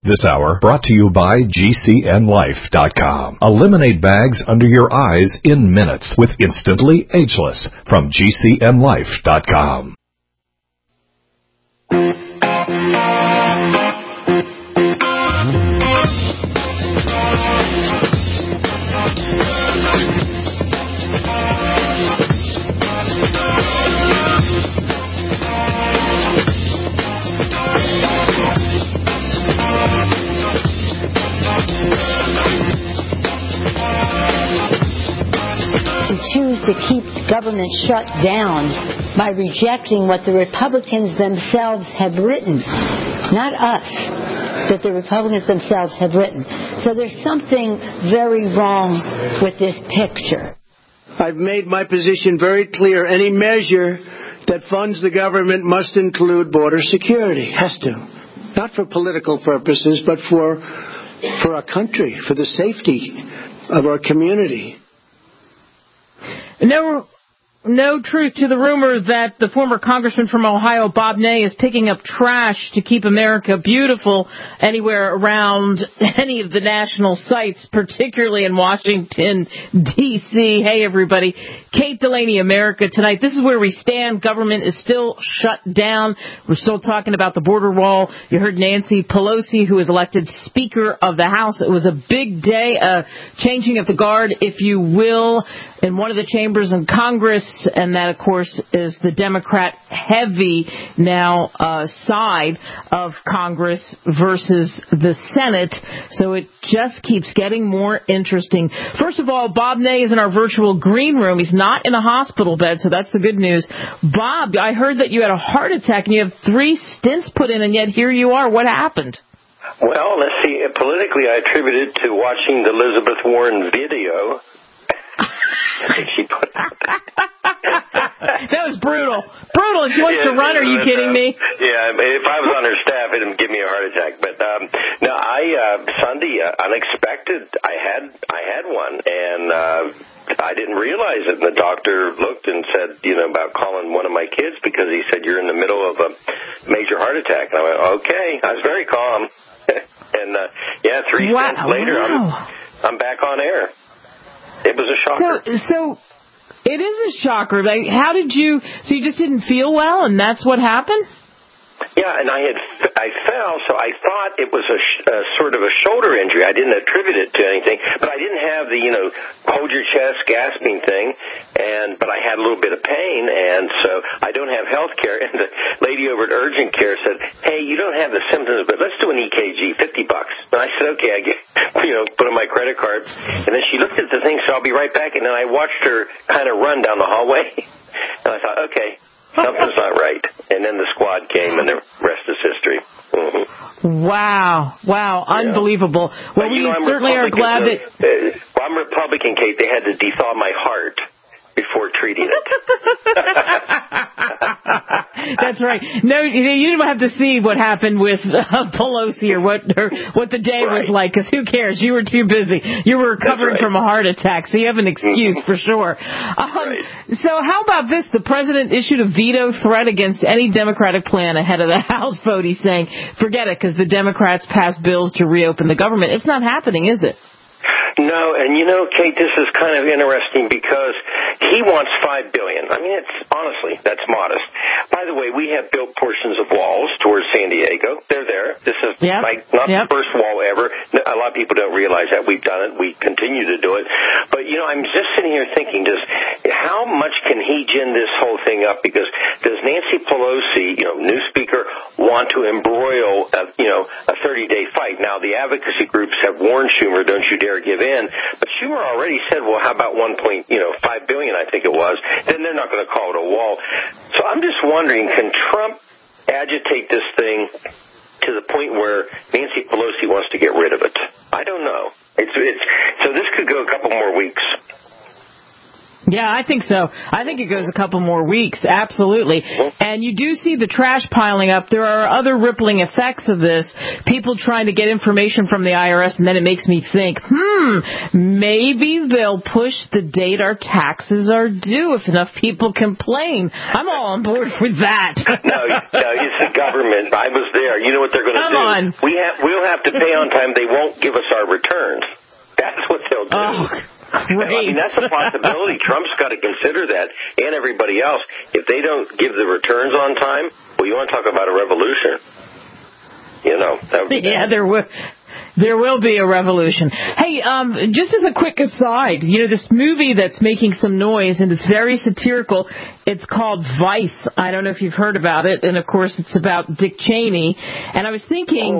This hour brought to you by GCNLife.com. Eliminate bags under your eyes in minutes with Instantly Ageless from GCNLife.com. Choose to keep government shut down by rejecting what the Republicans themselves have written, not us, that the Republicans themselves have written. So there's something very wrong with this picture. I've made my position very clear. Any measure that funds the government must include border security. Has to. Not for political purposes, but for our country, for the safety of our community. No truth to the rumor that the former congressman from Ohio, Bob Ney, is picking up trash to keep America beautiful anywhere around any of the national sites, particularly in Washington, D.C. Hey, everybody. Kate Delaney, America Tonight. This is where we stand. Government is still shut down. We're still talking about the border wall. You heard Nancy Pelosi, who was elected Speaker of the House. It was a big day, changing of the guard, if you will, in one of the chambers in Congress. And that, of course, is the Democrat-heavy now side of Congress versus the Senate. So it just keeps getting more interesting. First of all, Bob Ney is in our virtual green room. He's not in a hospital bed, so that's the good news. Bob, I heard that you had a heart attack and you have 3 stents put in, and yet here you are. What happened? Well, let's see. Politically, I attribute it to watching the Elizabeth Warren video. She put that was brutal. Brutal. She wants to run. Are you kidding me? Yeah, if I was on her staff, it'd give me a heart attack. But no, Sunday, unexpected. I had one, and I didn't realize it. And the doctor looked and said, about calling one of my kids because he said you're in the middle of a major heart attack. And I went, okay. I was very calm. And 3 cents later, I'm back on air. It was a shocker. So it is a shocker. How did you? So you just didn't feel well, and that's what happened? Yeah, and I fell, so I thought it was a sort of a shoulder injury. I didn't attribute it to anything, but I didn't have the hold your chest gasping thing, but I had a little bit of pain, and so I don't have health care. And the lady over at urgent care said, "Hey, you don't have the symptoms, but let's do an EKG, $50." And I said, "Okay," I get put on my credit card, and then she looked at the thing, so I'll be right back. And then I watched her kind of run down the hallway, and I thought, okay. Something's not right. And then the squad came, and the rest is history. Mm-hmm. Wow. Unbelievable. Well, we certainly are glad that... I'm Republican, Kate. They had to thaw my heart before treating it. That's right. No, you didn't have to see what happened with Pelosi or what the day was like, because who cares? You were too busy. You were recovering from a heart attack, so you have an excuse for sure. So how about this? The president issued a veto threat against any Democratic plan ahead of the House vote. He's saying, forget it, because the Democrats passed bills to reopen the government. It's not happening, is it? No, and Kate, this is kind of interesting because he wants $5 billion. I mean, honestly, that's modest. By the way, we have built portions of walls towards San Diego. They're there. This is not the first wall ever. A lot of people don't realize that. We've done it. We continue to do it. But, I'm just sitting here thinking, how much can he gin this whole thing up? Because does Nancy Pelosi, new speaker, want to embroil, a 30-day fight? Now, the advocacy groups have warned Schumer, don't you dare give in. But Schumer already said, well, how about $5 billion, I think it was. Then they're not going to call it a wall. So I'm just wondering, can Trump agitate this thing to the point where Nancy Pelosi wants to get rid of it? I don't know. So this could go a couple more weeks. Yeah, I think so. I think it goes a couple more weeks, absolutely. And you do see the trash piling up. There are other rippling effects of this. People trying to get information from the IRS, and then it makes me think, maybe they'll push the date our taxes are due if enough people complain. I'm all on board with that. No, it's the government. I was there. You know what they're going to do? Come on. We'll have to pay on time. They won't give us our returns. That's what they'll do. Oh, great. I mean, that's a possibility. Trump's got to consider that, and everybody else. If they don't give the returns on time, well, you want to talk about a revolution. You know, that would be there will be a revolution. Hey, just as a quick aside, this movie that's making some noise and it's very satirical, it's called Vice. I don't know if you've heard about it, and of course it's about Dick Cheney. And I was thinking,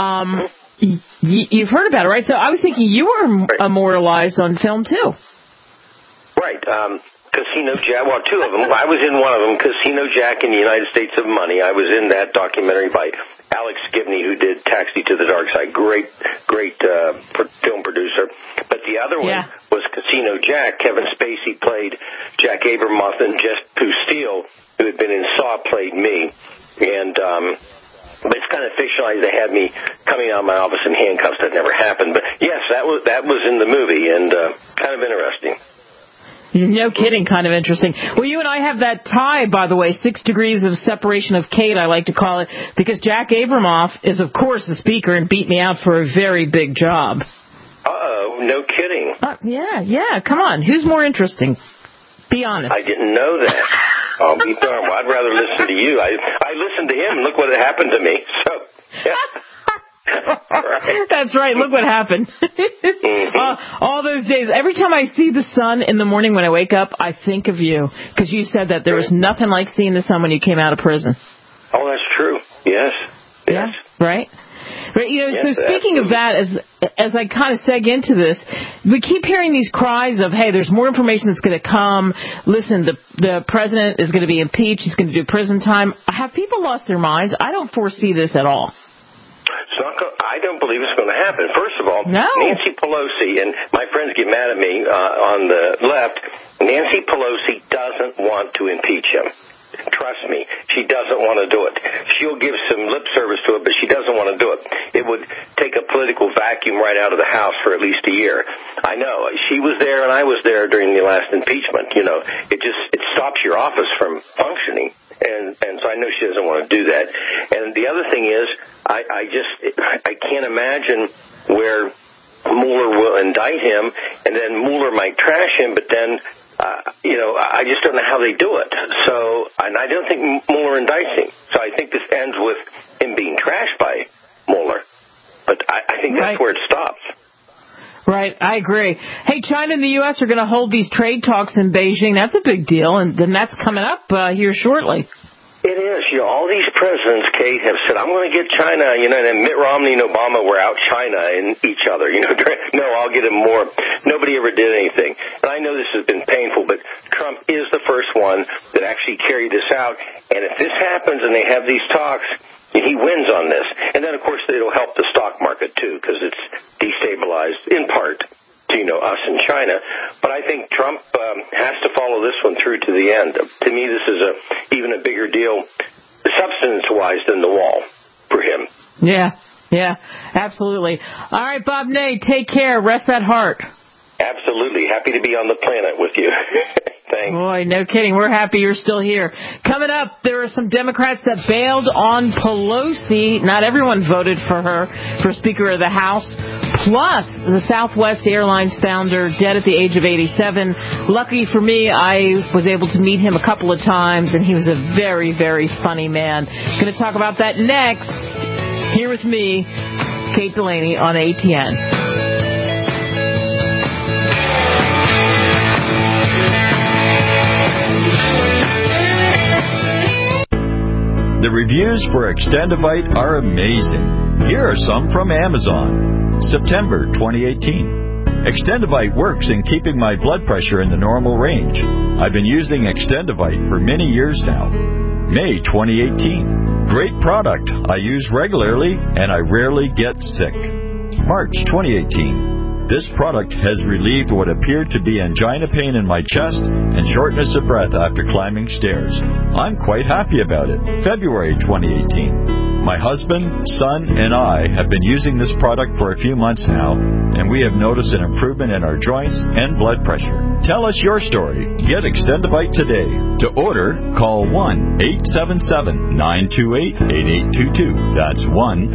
you've heard about it, right? So I was thinking you were immortalized on film too. Right. Casino Jack. Well, two of them. I was in one of them, Casino Jack in the United States of Money. I was in that documentary by Alex Gibney, who did Taxi to the Dark Side. Great film producer. But the other one was Casino Jack. Kevin Spacey played Jack Abramoff, and Jeff Steele, who had been in Saw, played me. And but it's kind of fictionalized. They had me coming out of my office in handcuffs. That never happened. But yes, that was in the movie, and kind of interesting. No kidding, kind of interesting. Well, you and I have that tie, by the way, 6 degrees of separation of Kate, I like to call it, because Jack Abramoff is, of course, the speaker and beat me out for a very big job. Uh-oh, no kidding. Yeah, come on. Who's more interesting? Be honest. I didn't know that. I'll be darned. Well, I'd rather listen to you. I listened to him, and look what happened to me. So, yeah. That's right. Look what happened. All those days. Every time I see the sun in the morning when I wake up, I think of you. Because you said that there was nothing like seeing the sun when you came out of prison. Oh, that's true. Yes. Yeah, right? Right, yes, so speaking of that, as I kind of seg into this, we keep hearing these cries of, hey, there's more information that's going to come. Listen, the president is going to be impeached. He's going to do prison time. Have people lost their minds? I don't foresee this at all. I don't believe it's going to happen. First of all, no. Nancy Pelosi, and my friends get mad at me on the left, Nancy Pelosi doesn't want to impeach him. Trust me, she doesn't want to do it. She'll give some lip service to it, but she doesn't want to do it. It would take a political vacuum right out of the House for at least a year. I know. She was there and I was there during the last impeachment. It stops your office from functioning. And so I know she doesn't want to do that. And the other thing is, I can't imagine where Mueller will indict him, and then Mueller might trash him, but then, I just don't know how they do it. So, and I don't think Mueller indicts him. So I think this ends with him being trashed by Mueller. But I think that's where it stops. Right, I agree. Hey, China and the U.S. are going to hold these trade talks in Beijing. That's a big deal, and then that's coming up here shortly. It is. All these presidents, Kate, have said, I'm going to get China, and Mitt Romney and Obama were out China in each other. No, I'll get him more. Nobody ever did anything. And I know this has been painful, but Trump is the first one that actually carried this out. And if this happens and they have these talks, he wins on this. And then, of course, it'll help the stock market, too, because it's destabilized, in part, to, us in China. But I think Trump has to follow this one through to the end. To me, this is even a bigger deal, substance-wise, than the wall for him. Yeah, absolutely. All right, Bob Ney, take care. Rest that heart. Absolutely. Happy to be on the planet with you. Thanks. Boy, no kidding. We're happy you're still here. Coming up, there are some Democrats that bailed on Pelosi. Not everyone voted for her for Speaker of the House. Plus, the Southwest Airlines founder, dead at the age of 87. Lucky for me, I was able to meet him a couple of times, and he was a very, very funny man. Going to talk about that next. Here with me, Kate Delaney on ATN. The reviews for Extendivite are amazing. Here are some from Amazon. September 2018. Extendivite works in keeping my blood pressure in the normal range. I've been using Extendivite for many years now. May 2018. Great product. I use regularly and I rarely get sick. March 2018. This product has relieved what appeared to be angina pain in my chest and shortness of breath after climbing stairs. I'm quite happy about it. February 2018. My husband, son, and I have been using this product for a few months now, and we have noticed an improvement in our joints and blood pressure. Tell us your story. Get Extendivite today. To order, call 1-877-928-8822. That's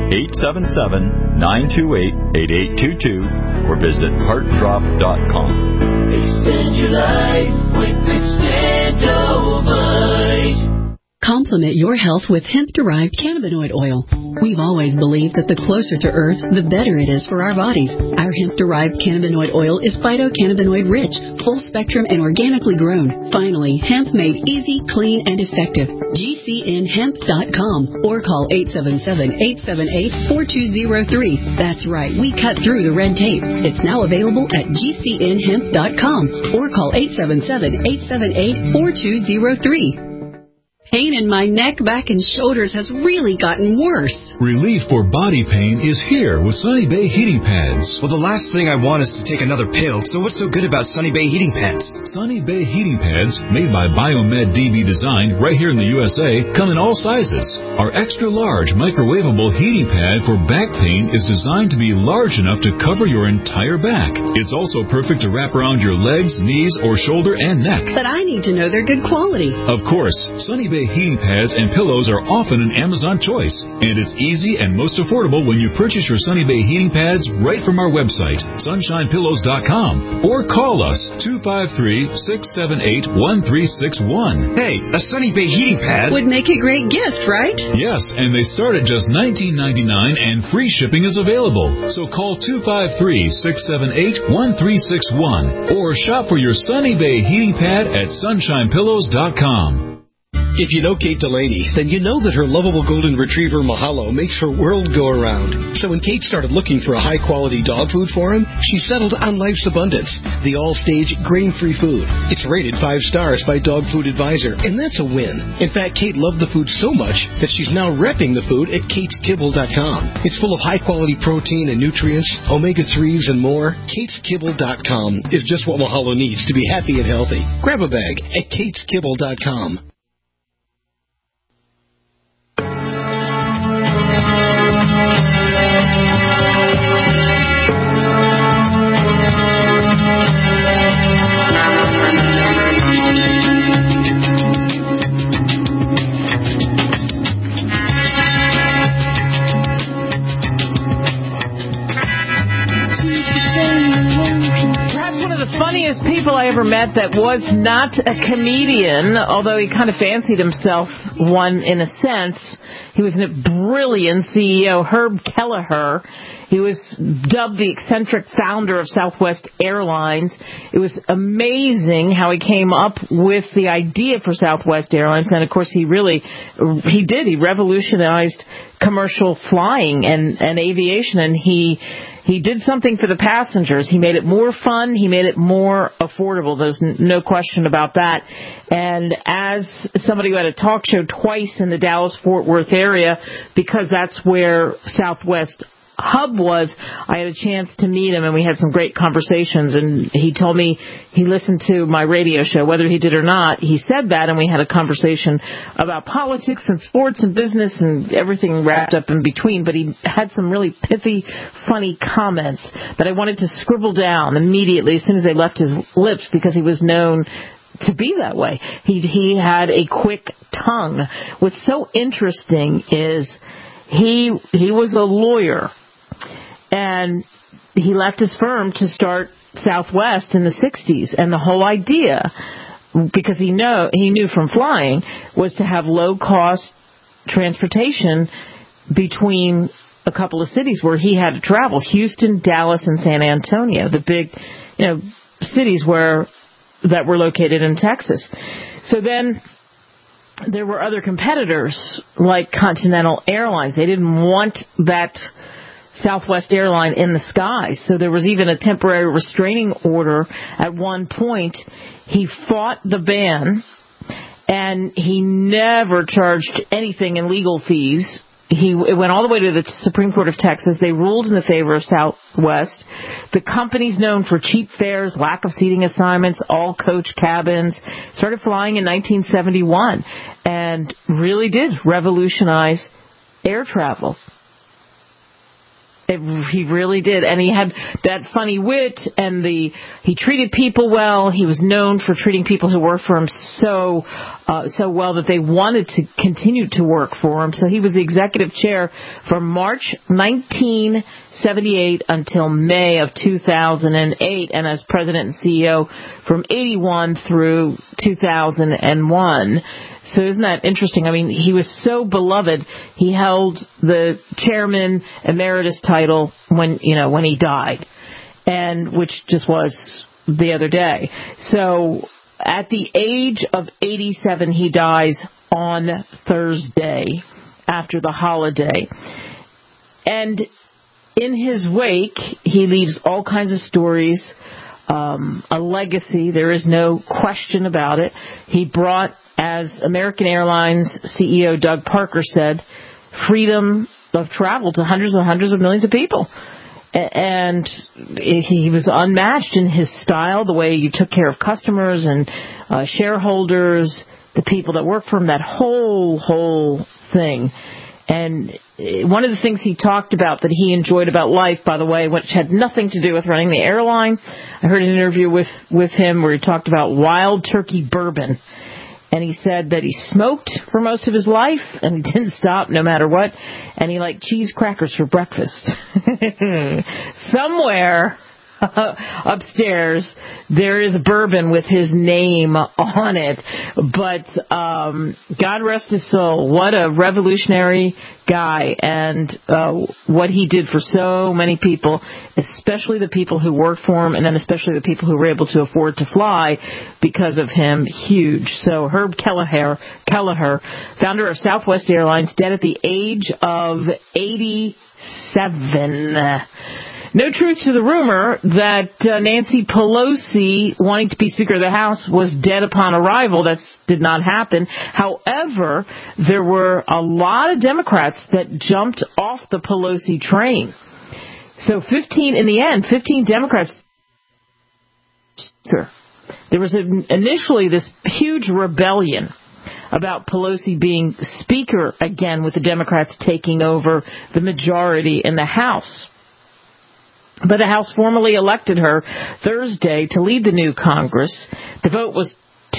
1-877-928-8822, or visit heartdrop.com. Extend your life with Extendivite. Complement your health with hemp-derived cannabinoid oil. We've always believed that the closer to Earth, the better it is for our bodies. Our hemp-derived cannabinoid oil is phytocannabinoid-rich, full-spectrum, and organically grown. Finally, hemp made easy, clean, and effective. GCNhemp.com or call 877-878-4203. That's right, we cut through the red tape. It's now available at GCNhemp.com or call 877-878-4203. Pain in my neck, back, and shoulders has really gotten worse. Relief for body pain is here with Sunny Bay heating pads. Well, the last thing I want is to take another pill, so what's so good about Sunny Bay heating pads? Sunny Bay heating pads, made by Biomed DB Design right here in the USA, come in all sizes. Our extra-large microwavable heating pad for back pain is designed to be large enough to cover your entire back. It's also perfect to wrap around your legs, knees, or shoulder and neck. But I need to know they're good quality. Of course, Sunny Bay heating pads and pillows are often an Amazon choice, and it's easy and most affordable when you purchase your Sunny Bay heating pads right from our website, sunshinepillows.com, or call us 253-678-1361. Hey, a Sunny Bay heating pad would make a great gift, right? Yes, and they start at just $19.99 and free shipping is available. So call 253-678-1361 or shop for your Sunny Bay heating pad at sunshinepillows.com. If you know Kate Delaney, then you know that her lovable golden retriever Mahalo makes her world go around. So when Kate started looking for a high-quality dog food for him, she settled on Life's Abundance, the all-stage grain-free food. It's rated 5 stars by Dog Food Advisor, and that's a win. In fact, Kate loved the food so much that she's now repping the food at KatesKibble.com. It's full of high-quality protein and nutrients, omega-3s, and more. KatesKibble.com is just what Mahalo needs to be happy and healthy. Grab a bag at KatesKibble.com. Funniest people I ever met that was not a comedian, although he kind of fancied himself one in a sense. He was a brilliant CEO, Herb Kelleher. He was dubbed the eccentric founder of Southwest Airlines. It was amazing how he came up with the idea for Southwest Airlines. And, of course, he revolutionized commercial flying and aviation, and he did something for the passengers. He made it more fun. He made it more affordable. There's no question about that. And as somebody who had a talk show twice in the Dallas-Fort Worth area, because that's where Southwest hub was, I had a chance to meet him, and we had some great conversations. And he told me he listened to my radio show. Whether he did or not, he said that, and we had a conversation about politics and sports and business and everything wrapped up in between. But he had some really pithy, funny comments that I wanted to scribble down immediately as soon as they left his lips, because he was known to be that way. He had a quick tongue. What's so interesting is he was a lawyer, and he left his firm to start Southwest in the 60s. And the whole idea, because he knew from flying, was to have low-cost transportation between a couple of cities where he had to travel, Houston, Dallas, and San Antonio, the big cities that were located in Texas. So then there were other competitors like Continental Airlines. They didn't want that Southwest airline in the skies. So there was even a temporary restraining order at one point. He fought the ban, and he never charged anything in legal fees. It went all the way to the Supreme Court of Texas. They ruled in the favor of Southwest. The company's known for cheap fares, lack of seating assignments, all coach cabins. Started flying in 1971 and really did revolutionize air travel. He really did, and he had that funny wit, and he treated people well. He was known for treating people who worked for him so well that they wanted to continue to work for him. So he was the executive chair from March 1978 until May of 2008, and as president and CEO from 81 through 2001. So isn't that interesting? I mean, he was so beloved. He held the chairman emeritus title when he died, and which just was the other day. So at the age of 87, he dies on Thursday after the holiday. And in his wake, he leaves all kinds of stories, a legacy. There is no question about it. He brought, as American Airlines CEO Doug Parker said, freedom of travel to hundreds and hundreds of millions of people. And he was unmatched in his style, the way you took care of customers and shareholders, the people that work for him, that whole thing. And one of the things he talked about that he enjoyed about life, by the way, which had nothing to do with running the airline, I heard an interview with him where he talked about wild turkey bourbon. And he said that he smoked for most of his life, and he didn't stop no matter what. And he liked cheese crackers for breakfast. Somewhere upstairs, there is bourbon with his name on it. But God rest his soul. What a revolutionary guy, and what he did for so many people, especially the people who worked for him, and then especially the people who were able to afford to fly because of him. Huge. So Herb Kelleher, founder of Southwest Airlines, dead at the age of 87. No truth to the rumor that Nancy Pelosi, wanting to be Speaker of the House, was dead upon arrival. That did not happen. However, there were a lot of Democrats that jumped off the Pelosi train. So 15 Democrats. There was initially this huge rebellion about Pelosi being Speaker again, with the Democrats taking over the majority in the House. But the House formally elected her Thursday to lead the new Congress. The vote was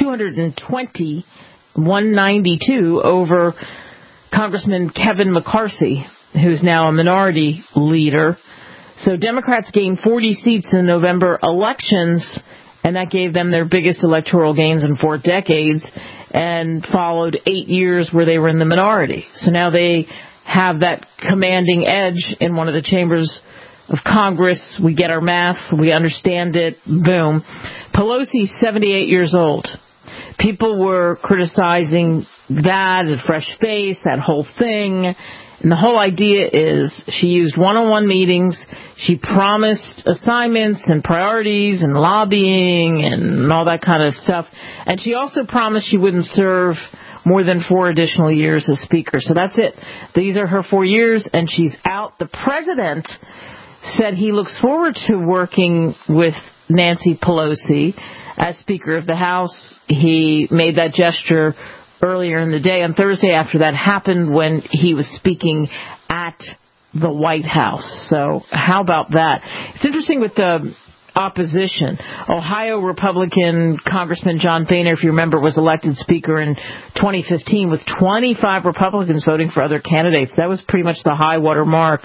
220-192 over Congressman Kevin McCarthy, who's now a minority leader. So Democrats gained 40 seats in November elections, and that gave them their biggest electoral gains in 4 decades, and followed 8 years where they were in the minority. So now they have that commanding edge in one of the chambers of Congress. We get our math. We understand it. Boom. Pelosi's 78 years old. People were criticizing that, the fresh face, that whole thing. And the whole idea is she used one-on-one meetings. She promised assignments and priorities and lobbying and all that kind of stuff. And she also promised she wouldn't serve more than 4 additional years as Speaker. So that's it. These are her 4 years, and she's out. The president said he looks forward to working with Nancy Pelosi as Speaker of the House. He made that gesture earlier in the day on Thursday after that happened, when he was speaking at the White House. So how about that? It's interesting with the opposition. Ohio Republican Congressman John Boehner, if you remember, was elected Speaker in 2015 with 25 Republicans voting for other candidates. That was pretty much the high water mark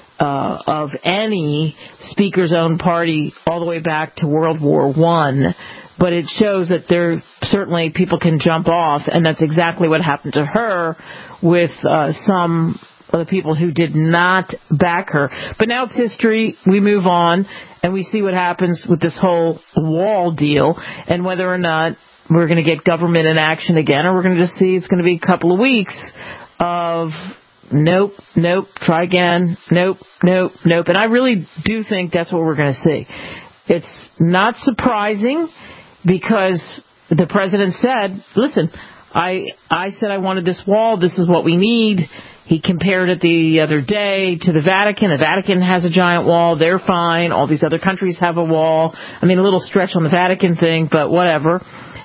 of any Speaker's own party all the way back to World War I. But it shows that there certainly people can jump off, and that's exactly what happened to her with some of the people who did not back her. But now it's history. We move on, and we see what happens with this whole wall deal, and whether or not we're going to get government in action again, or we're going to just see it's going to be a couple of weeks of nope, try again, nope. And I really do think that's what we're going to see. It's not surprising, because the president said, listen, I said I wanted this wall. This is what we need. He compared it the other day to the Vatican. The Vatican has a giant wall. They're fine. All these other countries have a wall. I mean, a little stretch on the Vatican thing, but whatever.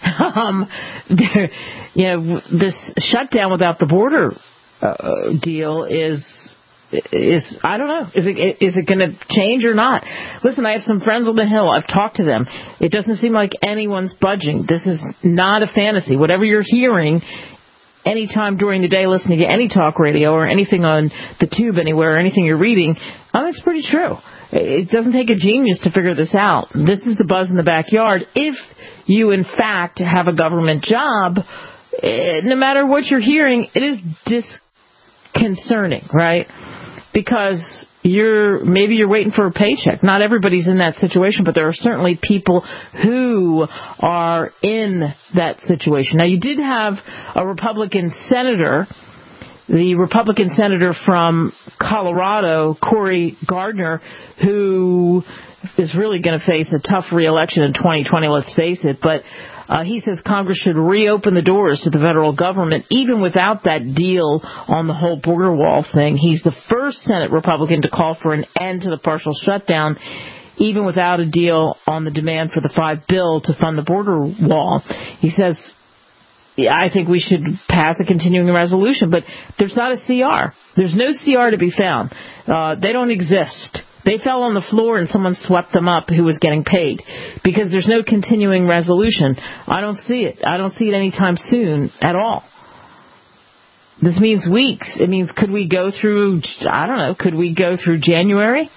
This shutdown without the border deal is I don't know. Is it going to change or not? Listen, I have some friends on the Hill. I've talked to them. It doesn't seem like anyone's budging. This is not a fantasy. Whatever you're hearing anytime during the day, listening to any talk radio or anything on the tube anywhere, or anything you're reading, it's pretty true. It doesn't take a genius to figure this out. This is the buzz in the backyard. If you, in fact, have a government job, no matter what you're hearing, it is disconcerting, right? Because maybe you're waiting for a paycheck. Not everybody's in that situation, but there are certainly people who are in that situation. Now, you did have a Republican senator, the Republican senator from Colorado, Cory Gardner, who is really going to face a tough re-election in 2020, let's face it, but he says Congress should reopen the doors to the federal government, even without that deal on the whole border wall thing. He's the first Senate Republican to call for an end to the partial shutdown, even without a deal on the demand for the $5 billion to fund the border wall. He says, I think we should pass a continuing resolution, but there's not a CR. There's no CR to be found. They don't exist. They fell on the floor and someone swept them up who was getting paid, because there's no continuing resolution. I don't see it. I don't see it anytime soon at all. This means weeks. It means could we go through January?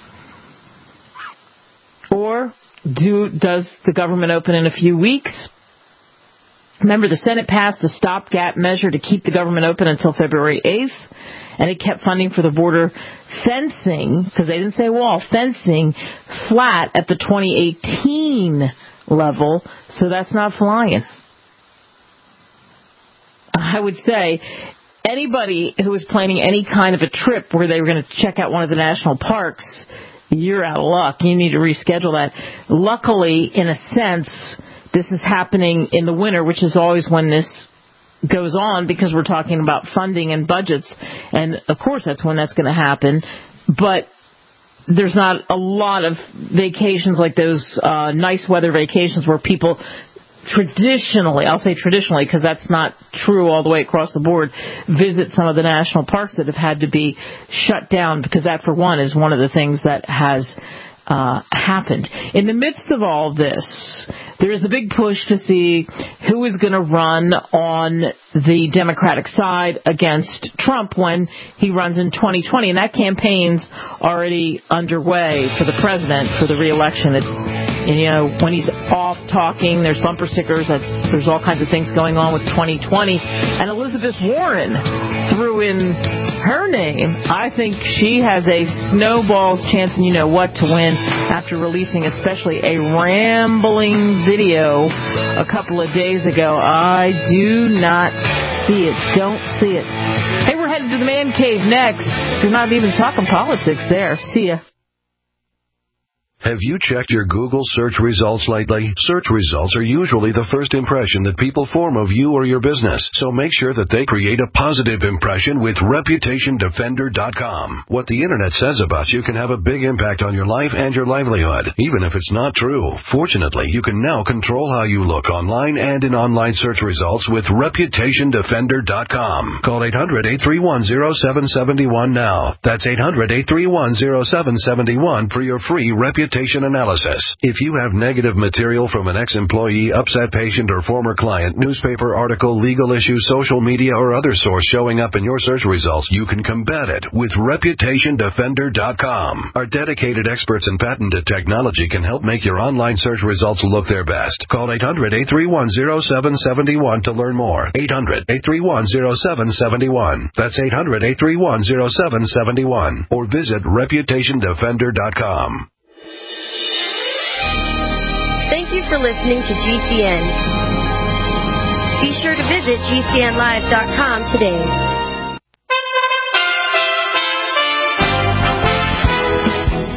Or does the government open in a few weeks? Remember, the Senate passed a stopgap measure to keep the government open until February 8th. And it kept funding for the border fencing, because they didn't say wall, fencing flat at the 2018 level, so that's not flying. I would say anybody who was planning any kind of a trip where they were going to check out one of the national parks, you're out of luck. You need to reschedule that. Luckily, in a sense, this is happening in the winter, which is always when this goes on, because we're talking about funding and budgets, and of course that's when that's going to happen. But there's not a lot of vacations like those nice weather vacations where people traditionally, I'll say traditionally because that's not true all the way across the board, visit some of the national parks that have had to be shut down, because that, for one, is one of the things that has happened. In the midst of all this, there is a big push to see who is going to run on the Democratic side against Trump when he runs in 2020. And that campaign's already underway for the president for the re-election. It's, when he's off talking, there's bumper stickers, there's all kinds of things going on with 2020. And Elizabeth Warren threw in her name. I think she has a snowball's chance, and you know what, to win, after releasing especially a rambling video a couple of days ago. I do not see it. Don't see it. Hey, we're headed to the man cave next. We're not even talking politics there. See ya. Have you checked your Google search results lately? Search results are usually the first impression that people form of you or your business, so make sure that they create a positive impression with ReputationDefender.com. What the Internet says about you can have a big impact on your life and your livelihood, even if it's not true. Fortunately, you can now control how you look online and in online search results with ReputationDefender.com. Call 800-831-0771 now. That's 800-831-0771 for your free reputation analysis. If you have negative material from an ex-employee, upset patient, or former client, newspaper article, legal issue, social media, or other source showing up in your search results, you can combat it with ReputationDefender.com. Our dedicated experts in patented technology can help make your online search results look their best. Call 800-831-0771 to learn more. 800-831-0771. That's 800-831-0771. Or visit ReputationDefender.com. Thank you for listening to GCN. Be sure to visit GCNlive.com today.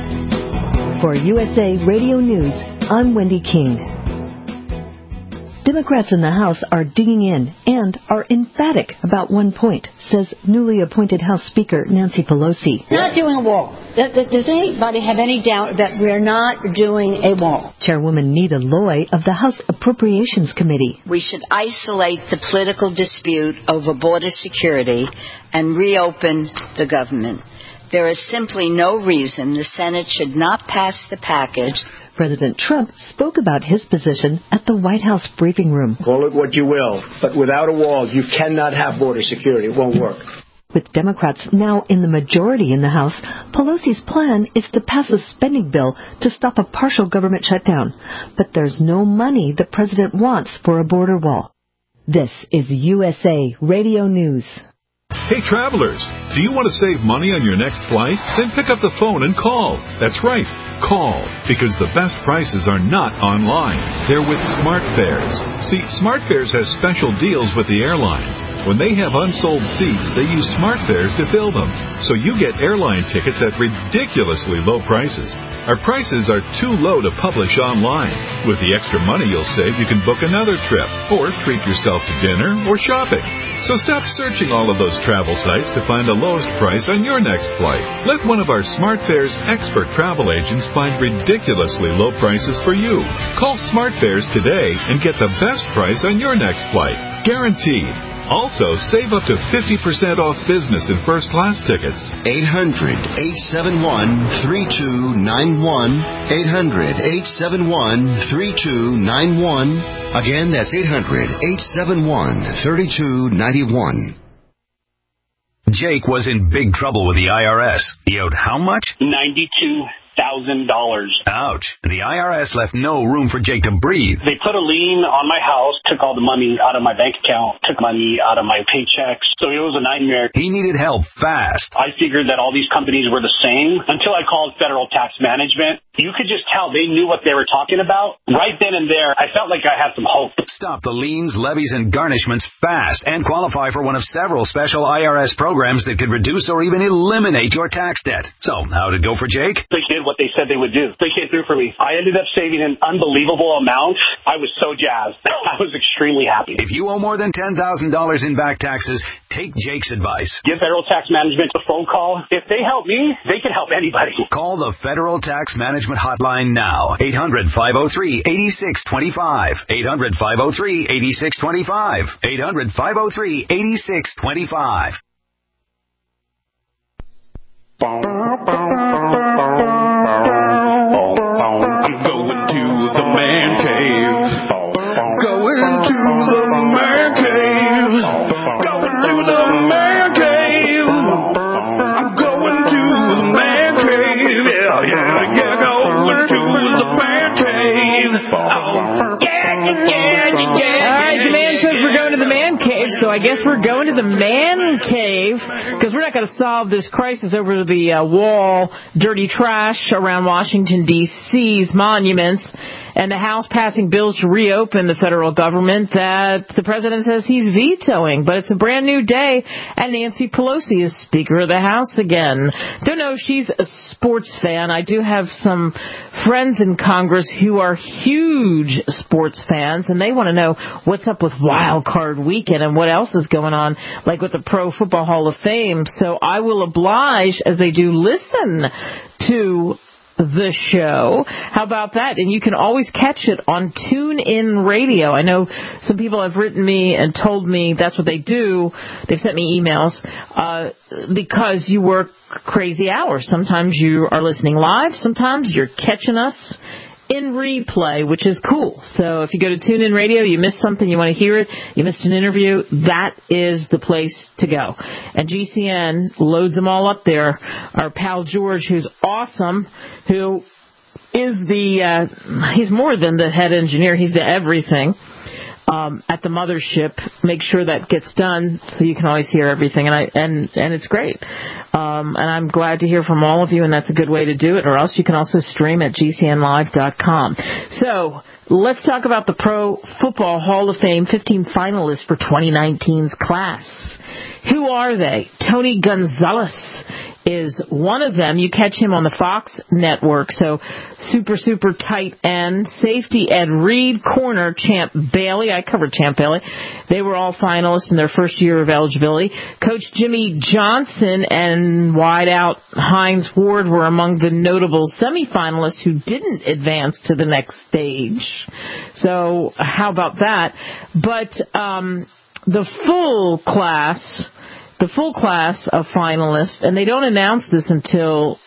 For USA Radio News, I'm Wendy King. Democrats in the House are digging in and are emphatic about one point, says newly appointed House Speaker Nancy Pelosi. Not doing a wall. Does anybody have any doubt that we're not doing a wall? Chairwoman Nita Loy of the House Appropriations Committee. We should isolate the political dispute over border security and reopen the government. There is simply no reason the Senate should not pass the package. President Trump spoke about his position at the White House briefing room. Call it what you will, but without a wall, you cannot have border security. It won't work. With Democrats now in the majority in the House, Pelosi's plan is to pass a spending bill to stop a partial government shutdown. But there's no money the president wants for a border wall. This is USA Radio News. Hey, travelers, do you want to save money on your next flight? Then pick up the phone and call. That's right. Call, because the best prices are not online. They're with SmartFares. See, SmartFares has special deals with the airlines. When they have unsold seats, they use SmartFares to fill them. So you get airline tickets at ridiculously low prices. Our prices are too low to publish online. With the extra money you'll save, you can book another trip, or treat yourself to dinner or shopping. So stop searching all of those travel sites to find the lowest price on your next flight. Let one of our SmartFares expert travel agents find ridiculously low prices for you. Call SmartFares today and get the best price on your next flight. Guaranteed. Also, save up to 50% off business and first-class tickets. 800-871-3291. 800-871-3291. Again, that's 800-871-3291. Jake was in big trouble with the IRS. He owed how much? $92,000. Ouch. The IRS left no room for Jake to breathe. They put a lien on my house, took all the money out of my bank account, took money out of my paychecks. So it was a nightmare. He needed help fast. I figured that all these companies were the same until I called Federal Tax Management. You could just tell they knew what they were talking about. Right then and there, I felt like I had some hope. Stop the liens, levies, and garnishments fast and qualify for one of several special IRS programs that could reduce or even eliminate your tax debt. So, how'd it go for Jake? They did what they said they would do. They came through for me. I ended up saving an unbelievable amount. I was so jazzed. I was extremely happy. If you owe more than $10,000 in back taxes, take Jake's advice. Give Federal Tax Management a phone call. If they help me, they can help anybody. Call the Federal Tax Management Hotline now. 800-503-8625. 800-503-8625. 800-503-8625. I'm going to the man cave. Going to the man cave. Going to the man cave. I'm going to the man cave. Yeah. Going to the man cave. Oh, yeah. All right, the man says we're going to the man cave, so I guess we're going to the man cave, because we're not going to solve this crisis over the wall, dirty trash around Washington, D.C.'s monuments, and the House passing bills to reopen the federal government that the president says he's vetoing. But it's a brand new day, and Nancy Pelosi is Speaker of the House again. Don't know if she's a sports fan. I do have some friends in Congress who are huge sports fans, and they want to know what's up with Wild Card Weekend and what else is going on, like with the Pro Football Hall of Fame. So I will oblige, as they do, listen to the show. How about that? And you can always catch it on TuneIn Radio. I know some people have written me and told me that's what they do. They've sent me emails because you work crazy hours. Sometimes you are listening live. Sometimes you're catching us in replay, which is cool. So if you go to TuneIn Radio, you missed something, you want to hear it, you missed an interview, that is the place to go. And GCN loads them all up there. Our pal George, who's awesome, who is he's more than the head engineer, he's the everything at the mothership. Make sure that gets done so you can always hear everything, and it's great. And I'm glad to hear from all of you, and that's a good way to do it, or else you can also stream at GCNlive.com. So let's talk about the Pro Football Hall of Fame 15 finalists for 2019's class. Who are they? Tony Gonzalez is one of them. You catch him on the Fox network. So super tight end. Safety Ed Reed. Corner Champ Bailey. I covered Champ Bailey. They were all finalists in their first year of eligibility. Coach Jimmy Johnson and wideout Hines Ward were among the notable semifinalists who didn't advance to the next stage. So how about that? But the full class of finalists, and they don't announce this until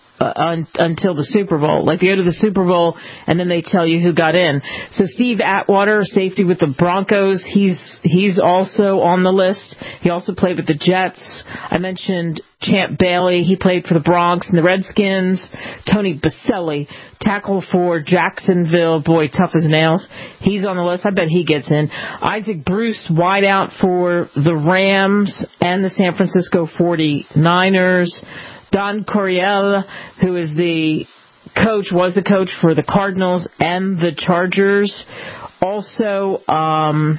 the Super Bowl. Like, they go to the Super Bowl, and then they tell you who got in. So Steve Atwater, safety with the Broncos, he's also on the list. He also played with the Jets. I mentioned Champ Bailey. He played for the Bronx and the Redskins. Tony Baselli, tackle for Jacksonville. Boy, tough as nails. He's on the list. I bet he gets in. Isaac Bruce, wideout for the Rams and the San Francisco 49ers. Don Coryell, who was the coach for the Cardinals and the Chargers. Also, Tom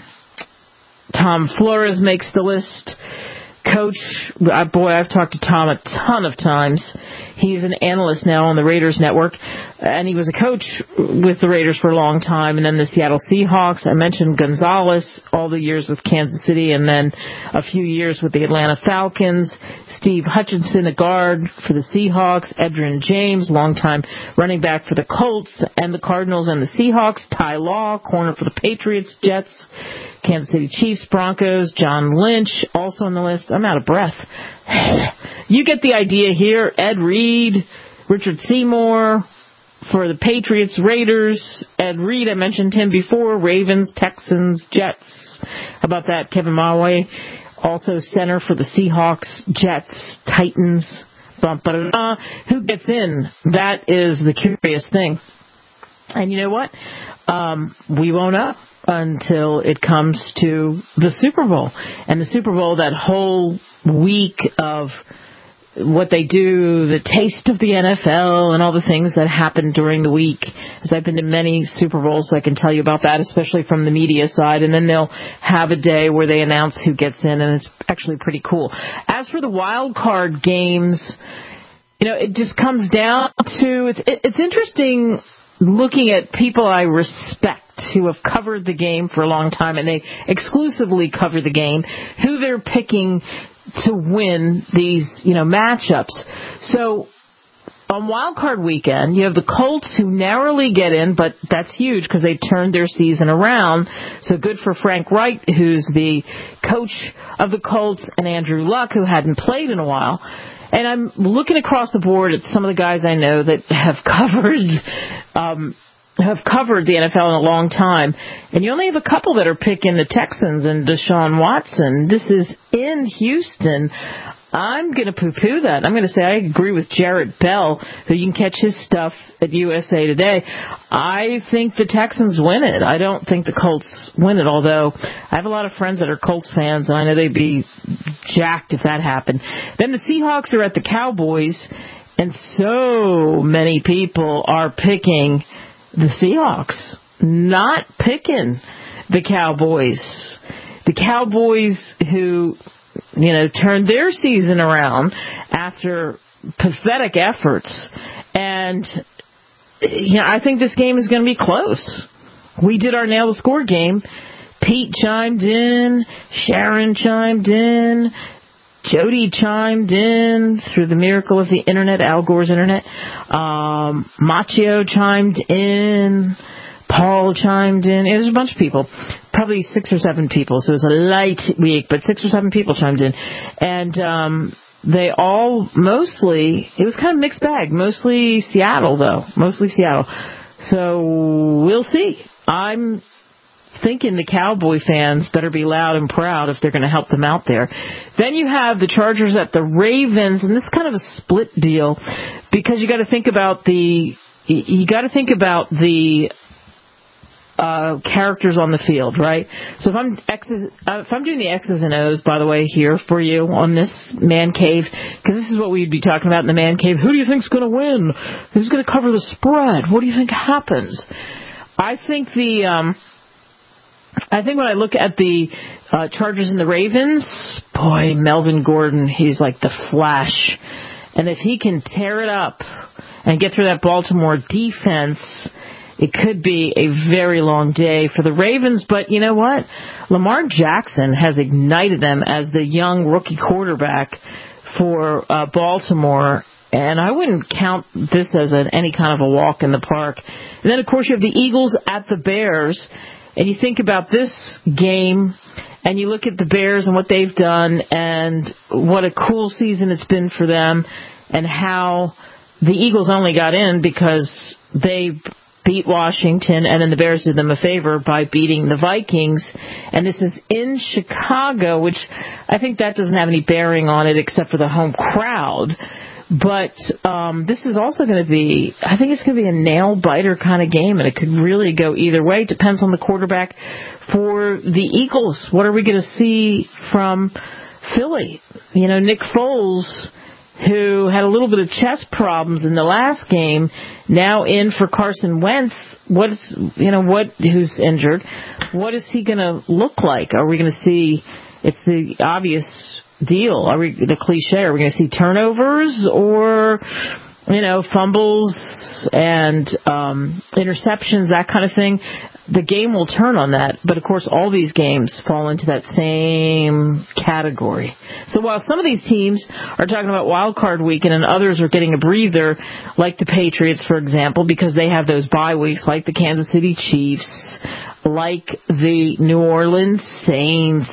Flores makes the list. Coach, I've talked to Tom a ton of times. He's an analyst now on the Raiders Network, and he was a coach with the Raiders for a long time, and then the Seattle Seahawks. I mentioned Gonzalez, all the years with Kansas City, and then a few years with the Atlanta Falcons. Steve Hutchinson, a guard for the Seahawks. Edgerrin James, longtime running back for the Colts and the Cardinals and the Seahawks. Ty Law, corner for the Patriots, Jets, Kansas City Chiefs, Broncos. John Lynch, also on the list. I'm out of breath. You get the idea here. Ed Reed, Richard Seymour for the Patriots, Raiders. Ed Reed, I mentioned him before. Ravens, Texans, Jets. How about that? Kevin Mawae, also center for the Seahawks, Jets, Titans. Who gets in? That is the curious thing. And you know what? We won't know until it comes to the Super Bowl. And the Super Bowl, that whole week of what they do, the taste of the NFL and all the things that happen during the week. As I've been to many Super Bowls, so I can tell you about that, especially from the media side. And then they'll have a day where they announce who gets in, and it's actually pretty cool. As for the wild card games, it just comes down to, it's interesting looking at people I respect who have covered the game for a long time, and they exclusively cover the game, who they're picking to win these, matchups. So on Wild Card Weekend, you have the Colts, who narrowly get in, but that's huge because they turned their season around. So good for Frank Wright, who's the coach of the Colts, and Andrew Luck, who hadn't played in a while. And I'm looking across the board at some of the guys I know that have covered the NFL in a long time, and you only have a couple that are picking the Texans and Deshaun Watson. This is in Houston. I'm going to poo-poo that. I'm going to say I agree with Jarrett Bell, who you can catch his stuff at USA Today. I think the Texans win it. I don't think the Colts win it, although I have a lot of friends that are Colts fans, and I know they'd be jacked if that happened. Then the Seahawks are at the Cowboys, and so many people are picking the Seahawks, not picking the Cowboys. The Cowboys who, turned their season around after pathetic efforts. And, I think this game is going to be close. We did our Nail the Score game. Pete chimed in. Sharon chimed in. Jody chimed in through the miracle of the internet, Al Gore's internet. Machio chimed in. Paul chimed in. There's a bunch of people, probably 6 or 7 people. So it was a light week, but 6 or 7 people chimed in. And they all mostly, it was kind of mixed bag. Mostly Seattle, though. Mostly Seattle. So we'll see. I'm thinking the Cowboy fans better be loud and proud if they're going to help them out there. Then you have the Chargers at the Ravens, and this is kind of a split deal because you got to think about the characters on the field, right? So if I'm doing the X's and O's, by the way, here for you on this man cave, because this is what we'd be talking about in the man cave. Who do you think's going to win? Who's going to cover the spread? What do you think happens? I think when I look at the Chargers and the Ravens, boy, Melvin Gordon, he's like the Flash. And if he can tear it up and get through that Baltimore defense, it could be a very long day for the Ravens. But you know what? Lamar Jackson has ignited them as the young rookie quarterback for Baltimore. And I wouldn't count this as any kind of a walk in the park. And then, of course, you have the Eagles at the Bears. And you think about this game, and you look at the Bears and what they've done and what a cool season it's been for them, and how the Eagles only got in because they beat Washington, and then the Bears did them a favor by beating the Vikings. And this is in Chicago, which I think that doesn't have any bearing on it except for the home crowd. But this is also going to be, I think it's going to be a nail-biter kind of game, and it could really go either way. It depends on the quarterback for the Eagles. What are we going to see from Philly? You know, Nick Foles, who had a little bit of chest problems in the last game, now in for Carson Wentz. Who's injured? What is he going to look like? Are we going to see, it's the obvious deal, the cliche, are we going to see turnovers or, fumbles and interceptions, that kind of thing? The game will turn on that. But, of course, all these games fall into that same category. So while some of these teams are talking about wild card weekend and others are getting a breather, like the Patriots, for example, because they have those bye weeks, like the Kansas City Chiefs, like the New Orleans Saints,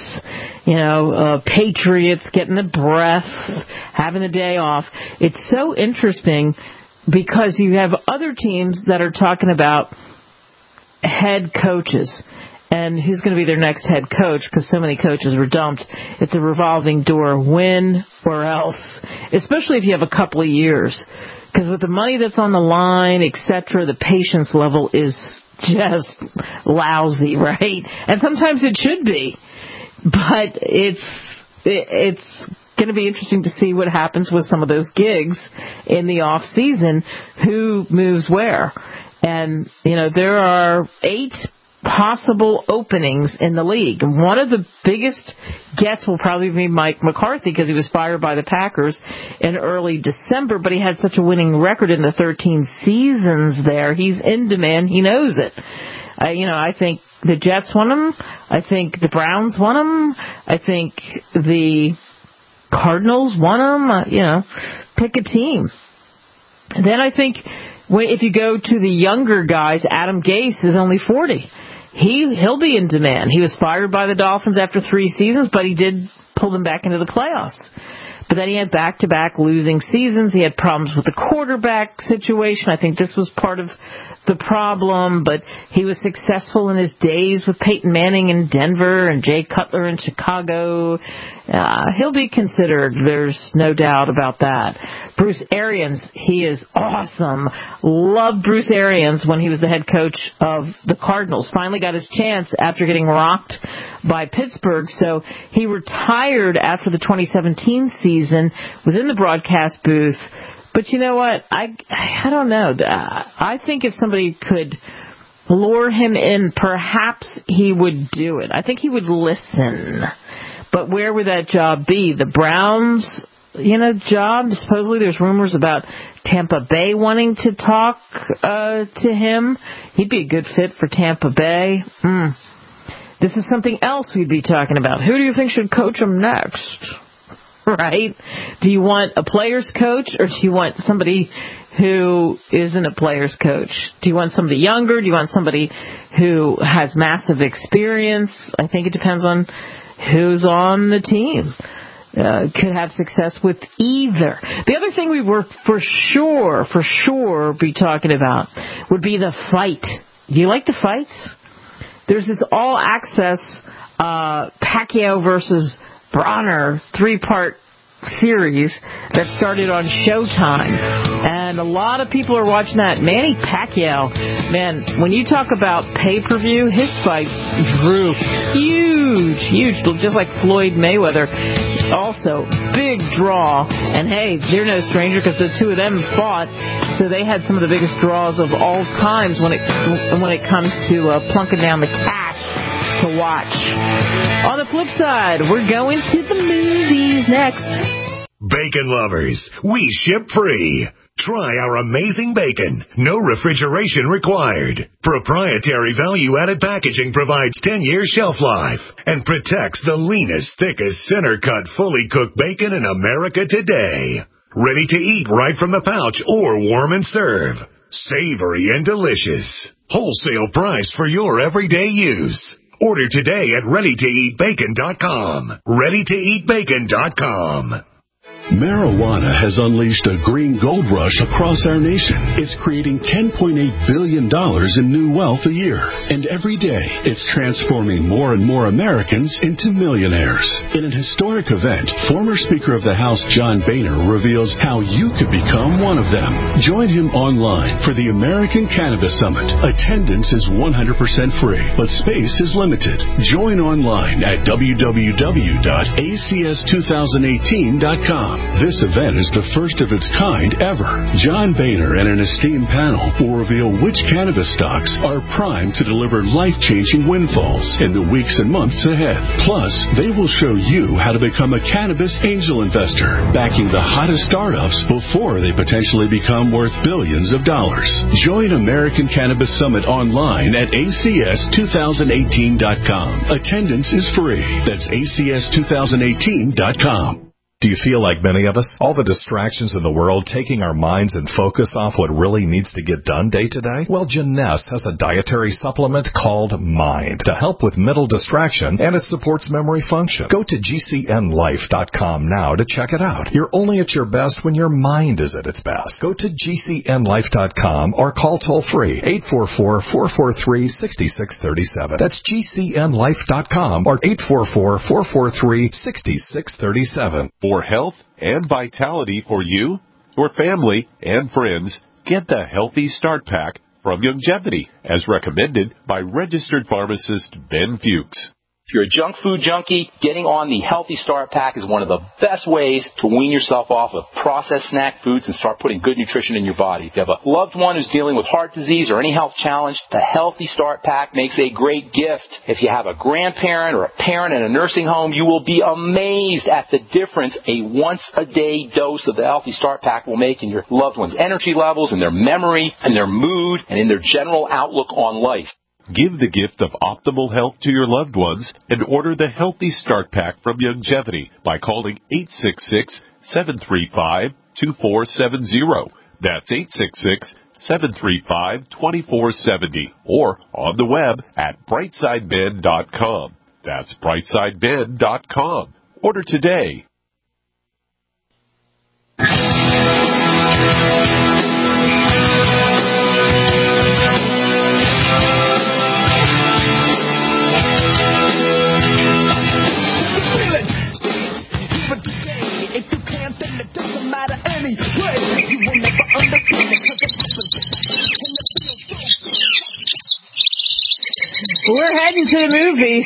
Patriots getting the breath, having a day off. It's so interesting because you have other teams that are talking about head coaches and who's going to be their next head coach, because so many coaches were dumped. It's a revolving door, win or else, especially if you have a couple of years. Because with the money that's on the line, etc., the patience level is just lousy, right? And sometimes it should be. But it's going to be interesting to see what happens with some of those gigs in the off season, who moves where. And, there are 8 possible openings in the league. And one of the biggest gets will probably be Mike McCarthy, because he was fired by the Packers in early December, but he had such a winning record in the 13 seasons there. He's in demand. He knows it. I think the Jets want him. I think the Browns want him. I think the Cardinals want him. Pick a team. Then I think if you go to the younger guys, Adam Gase is only 40. He'll be in demand. He was fired by the Dolphins after 3 seasons, but he did pull them back into the playoffs. But then he had back-to-back losing seasons. He had problems with the quarterback situation. I think this was part of the problem, but he was successful in his days with Peyton Manning in Denver and Jay Cutler in Chicago. He'll be considered. There's no doubt about that. Bruce Arians, he is awesome. Loved Bruce Arians when he was the head coach of the Cardinals. Finally got his chance after getting rocked by Pittsburgh. So he retired after the 2017 season, was in the broadcast booth. But you know what? I don't know. I think if somebody could lure him in, perhaps he would do it. I think he would listen. But where would that job be? The Browns, job? Supposedly there's rumors about Tampa Bay wanting to talk to him. He'd be a good fit for Tampa Bay. This is something else we'd be talking about. Who do you think should coach him next? Right? Do you want a player's coach, or do you want somebody who isn't a player's coach? Do you want somebody younger? Do you want somebody who has massive experience? I think it depends on who's on the team. Could have success with either. The other thing we were for sure be talking about would be the fight. Do you like the fights? There's this all-access Pacquiao versus Bronner 3-part series that started on Showtime, and a lot of people are watching that. Manny Pacquiao, man, when you talk about pay-per-view, his fights drew huge, just like Floyd Mayweather. Also, big draw, and hey, they're no stranger because the two of them fought, so they had some of the biggest draws of all times when it comes to plunking down the cash to watch. On the flip side, we're going to the movies next. Bacon lovers, we ship free. Try our amazing bacon. No refrigeration required. Proprietary value-added packaging provides 10-year shelf life and protects the leanest, thickest, center-cut, fully cooked bacon in America today. Ready to eat right from the pouch or warm and serve. Savory and delicious. Wholesale price for your everyday use. Order today at ReadyToEatBacon.com. ReadyToEatBacon.com. Marijuana has unleashed a green gold rush across our nation. It's creating $10.8 billion in new wealth a year. And every day, it's transforming more and more Americans into millionaires. In an historic event, former Speaker of the House John Boehner reveals how you could become one of them. Join him online for the American Cannabis Summit. Attendance is 100% free, but space is limited. Join online at www.acs2018.com. This event is the first of its kind ever. John Boehner and an esteemed panel will reveal which cannabis stocks are primed to deliver life-changing windfalls in the weeks and months ahead. Plus, they will show you how to become a cannabis angel investor, backing the hottest startups before they potentially become worth billions of dollars. Join American Cannabis Summit online at acs2018.com. Attendance is free. That's acs2018.com. Do you feel like many of us? All the distractions in the world taking our minds and focus off what really needs to get done day to day? Well, Genest has a dietary supplement called Mind to help with mental distraction, and it supports memory function. Go to GCNlife.com now to check it out. You're only at your best when your mind is at its best. Go to GCNlife.com or call toll-free 844-443-6637. That's GCNlife.com or 844-443-6637. For health and vitality for you, your family, and friends, get the Healthy Start Pack from Youngevity, as recommended by registered pharmacist Ben Fuchs. If you're a junk food junkie, getting on the Healthy Start Pack is one of the best ways to wean yourself off of processed snack foods and start putting good nutrition in your body. If you have a loved one who's dealing with heart disease or any health challenge, the Healthy Start Pack makes a great gift. If you have a grandparent or a parent in a nursing home, you will be amazed at the difference a once-a-day dose of the Healthy Start Pack will make in your loved one's energy levels, in their memory, in their mood, and in their general outlook on life. Give the gift of optimal health to your loved ones and order the Healthy Start Pack from Youngevity by calling 866-735-2470. That's 866-735-2470. Or on the web at brightsideben.com. That's brightsideben.com. Order today. We're heading to the movies.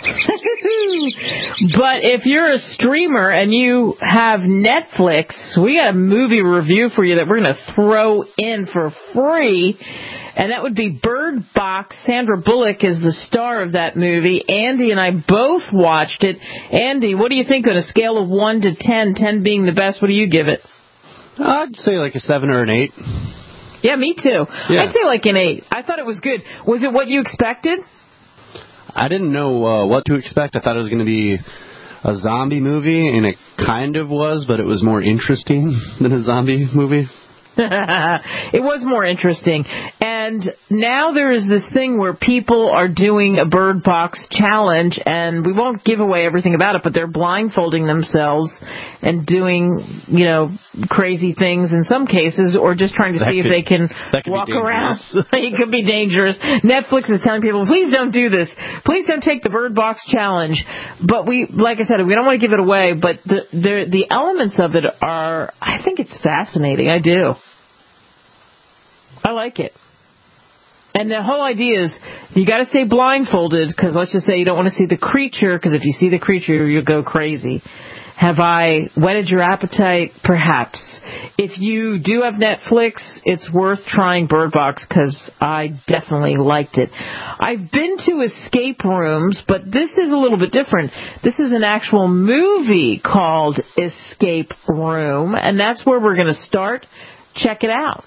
But if you're a streamer and you have Netflix, we got a movie review for you that we're going to throw in for free. And that would be Bird Box. Sandra Bullock is the star of that movie. Andy and I both watched it. Andy, what do you think on a scale of 1 to 10, 10 being the best? What do you give it? I'd say like a 7 or an 8. Yeah, me too. Yeah. I'd say like an 8. I thought it was good. Was it what you expected? I didn't know what to expect. I thought it was going to be a zombie movie, and it kind of was, but it was more interesting than a zombie movie. It was more interesting. And now there is this thing where people are doing a Bird Box challenge, and we won't give away everything about it, but they're blindfolding themselves and doing, crazy things in some cases, or just trying to see if they can walk around. It could be dangerous. Netflix is telling people, please don't do this. Please don't take the Bird Box challenge. But like I said, we don't want to give it away, but the elements of it are, I think it's fascinating. I do. I like it. And the whole idea is you got to stay blindfolded because let's just say you don't want to see the creature, because if you see the creature, you'll go crazy. Have I whetted your appetite? Perhaps. If you do have Netflix, it's worth trying Bird Box because I definitely liked it. I've been to escape rooms, but this is a little bit different. This is an actual movie called Escape Room, and that's where we're going to start. Check it out.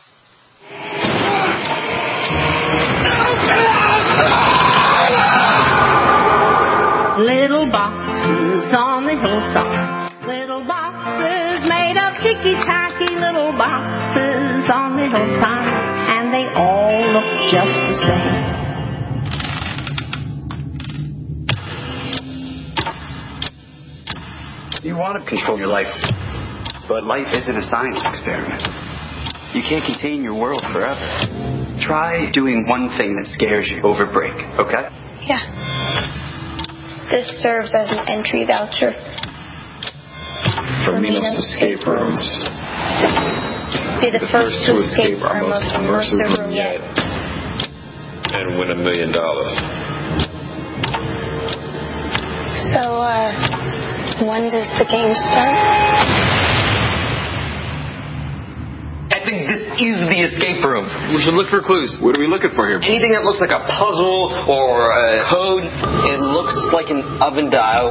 Little boxes on the hillside, little boxes made of ticky-tacky, little boxes on the hillside, and they all look just the same. You want to control your life, but life isn't a science experiment. You can't contain your world forever. Try doing one thing that scares you over break, okay? Yeah. This serves as an entry voucher for Minos escape rooms. Be the first to escape our most immersive room yet. And win $1 million. So, when does the game start? I think this is the escape room. We should look for clues. What are we looking for here? Anything that looks like a puzzle or a code. It looks like an oven dial.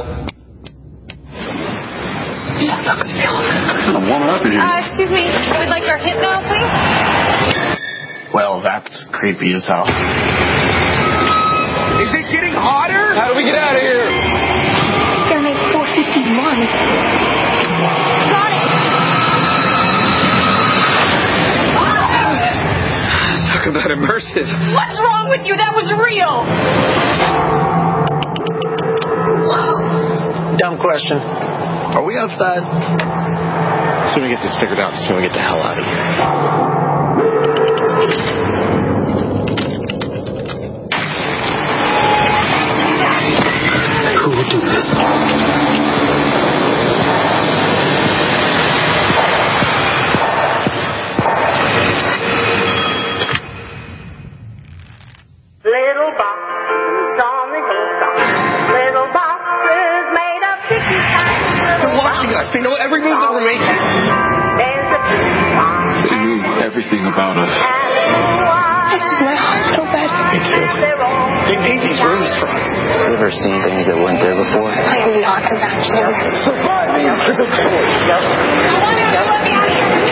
That looks real good. Kind of warming up in here. Excuse me. I would like our hit now, please. Well, that's creepy as hell. Is it getting hotter? How do we get out of here? Fahrenheit 451. Got it. Talk about immersive. What's wrong with you? That was real. Dumb question. Are we outside? As soon as we get this figured out, we get the hell out of here. Who would do this? Little boxes on the hillside, little boxes made of ticky-tacky. They're watching us. They know every move that we're making. They knew everything about us. This is my hospital bed. Me too. They made these rooms for us. You ever seen things that weren't there before? I am not a bachelor. Surviving is a choice. Let me out of here.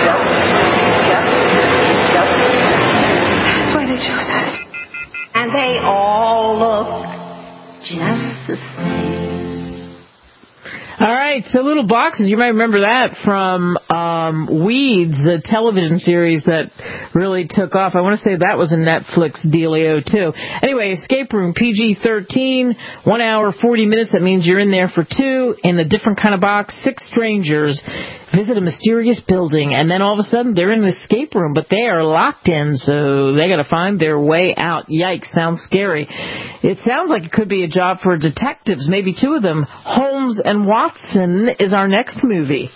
That's why they chose us. And they all look just the same. All right, so Little Boxes, you might remember that from Weeds, the television series that really took off. I want to say that was a Netflix dealio, too. Anyway, Escape Room, PG-13, 1 hour, 40 minutes. That means you're in there for 2 in a different kind of box. 6 strangers visit a mysterious building, and then all of a sudden they're in an escape room, but they are locked in, so they got to find their way out. Yikes, sounds scary. It sounds like it could be a job for detectives, maybe 2 of them. Holmes and Watson is our next movie.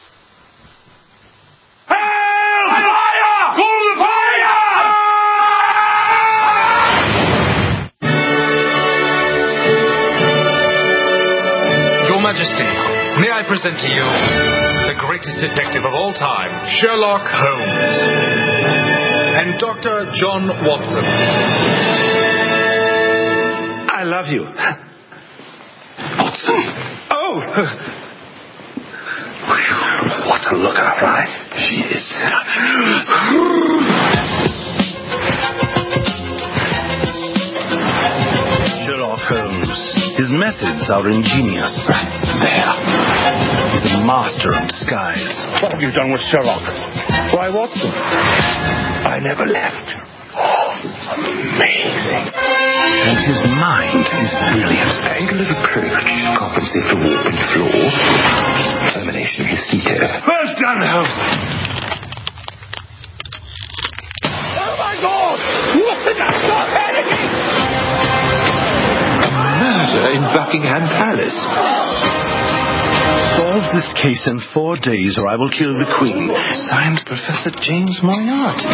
Your Majesty, may I present to you the greatest detective of all time, Sherlock Holmes, and Dr. John Watson. I love you. Watson? Oh! What a look at her eyes. She is... Sherlock Holmes. His methods are ingenious. There. He's a master of disguise. What have you done with Sherlock? Why, Watson? I never left. Oh, amazing. And his mind is brilliant. Angular approach, compensate for warping floor. Termination Hesito. Well done, Holmes. Oh my God! Watson, stop panicking! Murder in Buckingham Palace. Solve this case in 4 days or I will kill the Queen. Signed, Professor James Moriarty.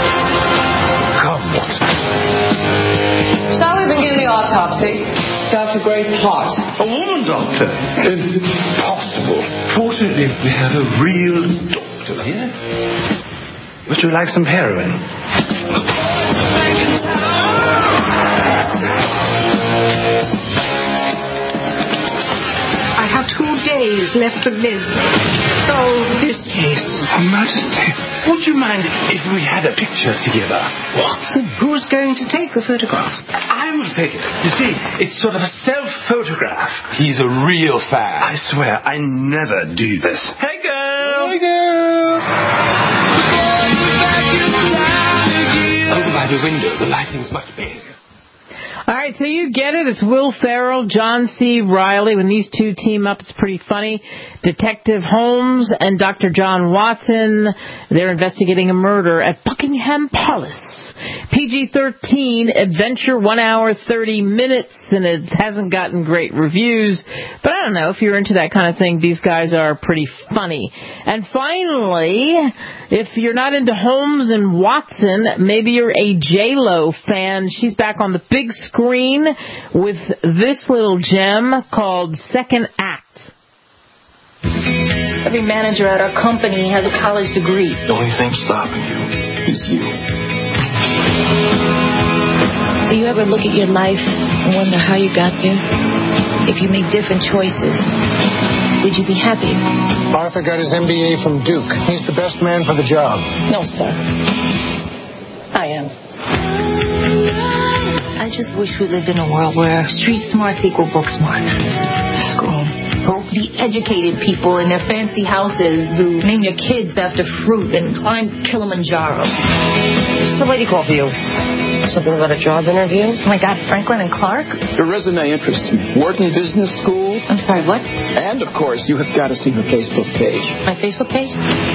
Come, Watson. Shall we begin the autopsy? Dr. Dr. Grace Hart. A woman doctor? Impossible. Fortunately, we have a real doctor here. Would you like some heroin? I have 2 days left to live. Solve this case. Her Majesty, would you mind if we had a picture together? Watson, who's going to take the photograph? I will take it. You see, it's sort of a self-photograph. He's a real fan. I swear, I never do this. Hey, girl! Hey, girl! Over by the window, the lighting's much better. All right, so you get it. It's Will Ferrell, John C. Reilly. When these two team up, it's pretty funny. Detective Holmes and Dr. John Watson, they're investigating a murder at Buckingham Palace. PG-13, adventure, 1 hour, 30 minutes, and it hasn't gotten great reviews. But I don't know, if you're into that kind of thing, these guys are pretty funny. And finally, if you're not into Holmes and Watson, maybe you're a J-Lo fan. She's back on the big screen with this little gem called Second Act. Every manager at our company has a college degree. The only thing stopping you is you. Do you ever look at your life and wonder how you got there? If you made different choices, would you be happier? Arthur got his MBA from Duke. He's the best man for the job. No, sir. I am. I just wish we lived in a world where street smarts equal book smart. School. The educated people in their fancy houses who name their kids after fruit and climb Kilimanjaro. Somebody called for you. Something about a job interview? Oh my God, Franklin and Clark? Your resume interests me. Wharton Business School. I'm sorry, what? And, of course, you have got to see her Facebook page. My Facebook page?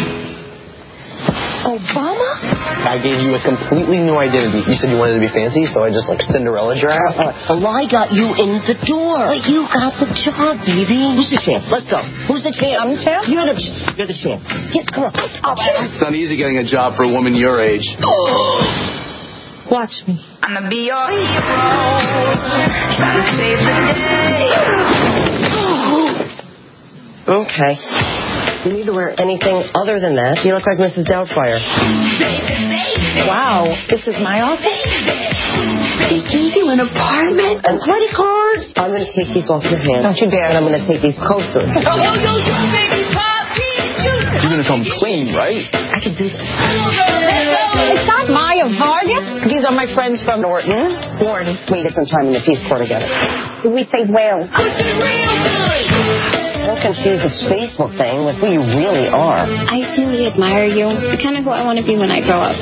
Obama? I gave you a completely new identity. You said you wanted to be fancy, so I just, Cinderella's your ass. Well, I got you in the door. But you got the job, baby. Who's the champ? Let's go. Who's the champ? I'm the champ? You're the champ. Come on. It's not easy getting a job for a woman your age. Watch me. I'ma be your hero. Try to save the day. Okay. You need to wear anything other than that. You look like Mrs. Doubtfire. Wow, this is my office? They gave you an apartment and credit cards. I'm going to take these off your hands. Don't you dare. And I'm going to take these coasters. You're going to come clean, right? I can do this. It's not Maya Vargas. These are my friends from Norton. Warden. We get some time in the Peace Corps together. We say well. Don't confuse this Facebook thing with who you really are. I really admire you. You're kind of who I want to be when I grow up.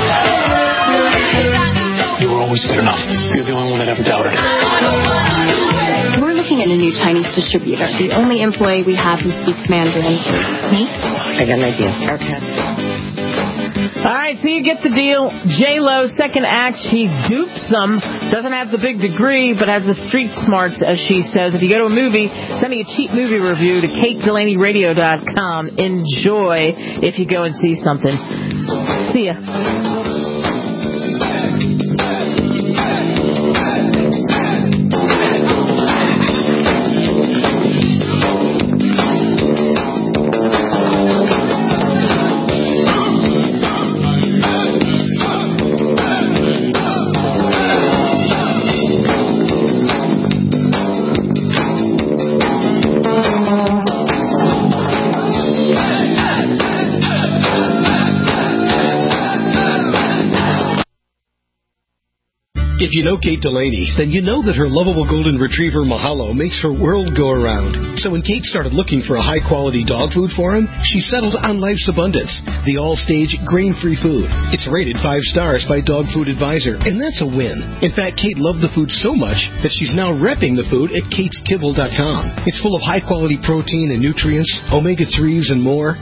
You were always good enough. You're the only one that ever doubted. We're looking at a new Chinese distributor. The only employee we have who speaks Mandarin is me. I got an idea. Okay. All right, so you get the deal. J-Lo, second act, she dupes them. Doesn't have the big degree, but has the street smarts, as she says. If you go to a movie, send me a cheap movie review to KateDelaneyRadio.com. Enjoy if you go and see something. See ya. If you know Kate Delaney, then you know that her lovable golden retriever Mahalo makes her world go around. So when Kate started looking for a high-quality dog food for him, she settled on Life's Abundance, the all-stage grain-free food. It's rated 5 stars by Dog Food Advisor, and that's a win. In fact, Kate loved the food so much that she's now repping the food at KatesKibble.com. It's full of high-quality protein and nutrients, omega-3s, and more.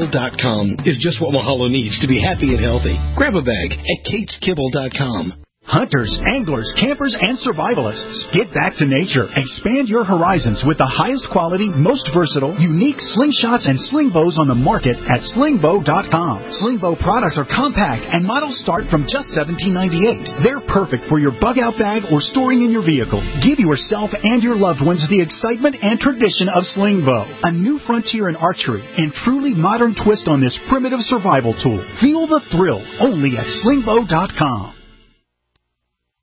KatesKibble.com is just what Mahalo needs to be happy and healthy. Grab a bag at KatesKibble.com. Hunters, anglers, campers, and survivalists, get back to nature. Expand your horizons with the highest quality, most versatile, unique slingshots and sling bows on the market at slingbow.com. Slingbow products are compact and models start from just $17.98. They're perfect for your bug out bag or storing in your vehicle. Give yourself and your loved ones the excitement and tradition of Slingbow, a new frontier in archery and truly modern twist on this primitive survival tool. Feel the thrill only at slingbow.com.